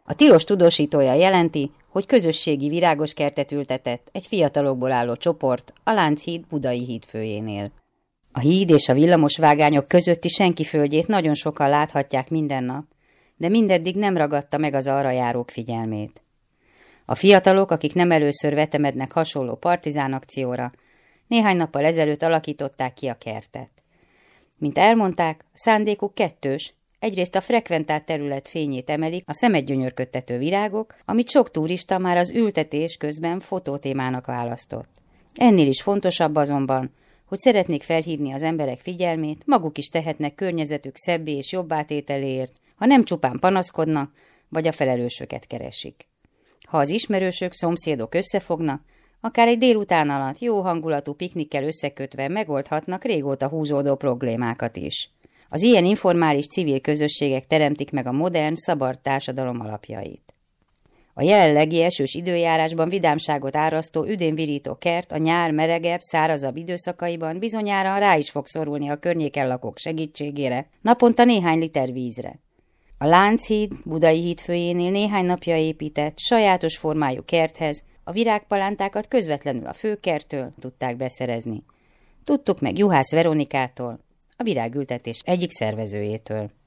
A tilos tudósítója jelenti, hogy közösségi virágoskertet ültetett egy fiatalokból álló csoport a Lánchíd budai hídfőjénél. A híd és a villamosvágányok közötti senki földjét nagyon sokan láthatják minden nap, de mindeddig nem ragadta meg az arra járók figyelmét. A fiatalok, akik nem először vetemednek hasonló partizánakcióra, néhány nappal ezelőtt alakították ki a kertet. Mint elmondták, szándékuk kettős, egyrészt a frekventált terület fényét emelik a szemet gyönyörködtető virágok, amit sok turista már az ültetés közben fotótémának választott. Ennél is fontosabb azonban, hogy szeretnék felhívni az emberek figyelmét, maguk is tehetnek környezetük szebbé és jobbá tételéért, ha nem csupán panaszkodnak, vagy a felelősöket keresik. Ha az ismerősök, szomszédok összefognak, akár egy délután alatt jó hangulatú piknikkel összekötve megoldhatnak régóta húzódó problémákat is. Az ilyen informális civil közösségek teremtik meg a modern, szabad társadalom alapjait. A jelenlegi esős időjárásban vidámságot árasztó, üdénvirító kert a nyár melegebb, szárazabb időszakaiban bizonyára rá is fog szorulni a környéken lakók segítségére, naponta néhány liter vízre. A Lánchíd budai hídfőjénél néhány napja épített, sajátos formájú kerthez a virágpalántákat közvetlenül a főkerttől tudták beszerezni. Tudtuk meg Juhász Veronikától, a virágültetés egyik szervezőjétől.